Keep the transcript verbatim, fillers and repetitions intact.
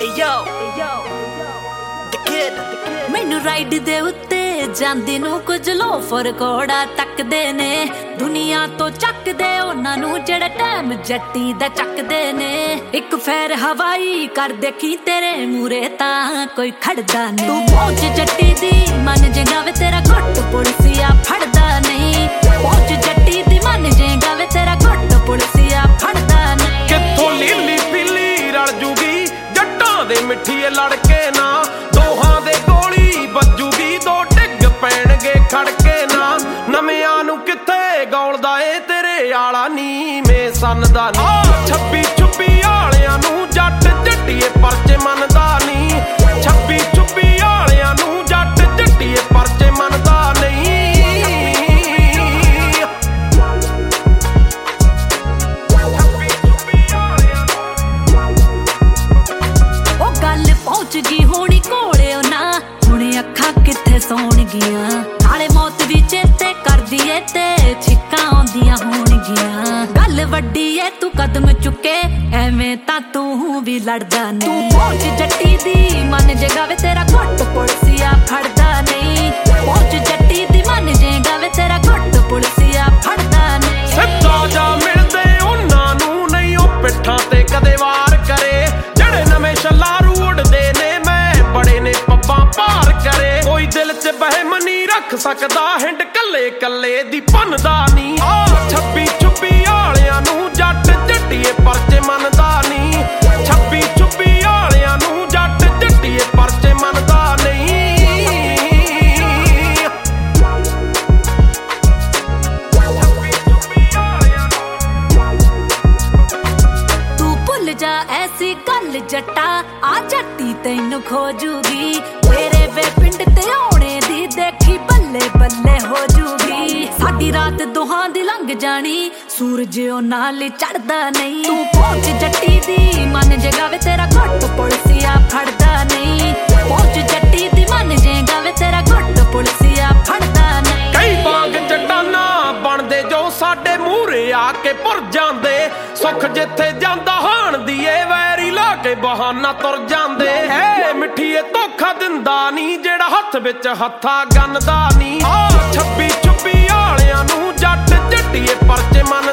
मैनू राइड दे उत्ते जांदी नू कुछ लोफर कोड़ा तकदे ने दुनिया तो चकदे उन्हां नू जेड़ा टाइम जट्टी दा चकदे ने एक फेर हवाई कर देखी तेरे मूरे तां कोई खड़दा नहीं तू पहुंच जट्टी दी मन जेगा वे तेरा घुट पुलिसिया फड़दा नहीं पहुंच जट्टी दी मन जेगा वे तेरा घुट पुलिसिया फड़दा नहीं कित्थों लीली पीली रल जूगी जट्टां दे मिठीए लड़के ना दोहां दे गोली बजूगी दो डिग पैणगे खड़के ना नविआं नू कित्थे गौलदा ए तेरे आला नी में सनदा नी छब्बी छुब्बी आलियां नू जट जट्टीए परचे मनदा नी छब्बी छुब्बी आलियां नू जट जट्टीए परचे मनदा नहीं ओ गल पहुंच गई होनी कोले ना हुणे अखां कित्थे सौण गियां नाले मौत भी चेते करदी ए ते छिक्कां आउंदियां होणगियां गल वड्डी ए तू कदम चुके एवें तां तू भी लड़दा नहीं तू पहुंच जट्टी दी मन जगावे तेरा घुट पुलिसिया फड़दा नहीं पहुंच जट्टी दी मन जगावे तेरा घुट पुलिसिया फड़दा नहीं सच्चा जा मिलदे उन्हां नू नहीं ओ पिट्ठां ते कदे वार करे जेड़े नवें छल्लारू उड़दे ने मैं बड़े ने पब्बां पार करे कोई दिल च बहम नहीं रख सकदा हिंड कल्ले कल्ले दी भनदा नी छब्बी छुब्बी आलियां नू जट जट्टीए परचे मनदा नी छब्बी छुब्बी आलियां नू जट जट्टीए परचे मनदा नहीं तू भुल जा ऐसी गल जट्टा आ जट्टी तैनू खोजूगी तेरे वे पिंड ते आउणे दी देखी बल्ले बल्ले हो जूगी साडी रात दोहां दी लंघ जानी सूरज ओ नाल चढ़दा नहीं तू पहुंच जट्टी दी मन जगावे तेरा घुट पुलिसिया फड़दा नहीं पहुंच जट्टी दी मन जगावे तेरा घुट पुलिसिया फड़दा नहीं कई बाग चट्टाना बनदे जो साडे मूहरे आके भुर जांदे सुख जिथे जांदा हाण दी ए वैरी ला के बहाना तुर जांदे है मिठीए धोखा दिंदा नी जेड़ा हत्थ विच हत्था गन्नदा नी छब्बी छुब्बी आलियां नू जट जट्टीए परचे मन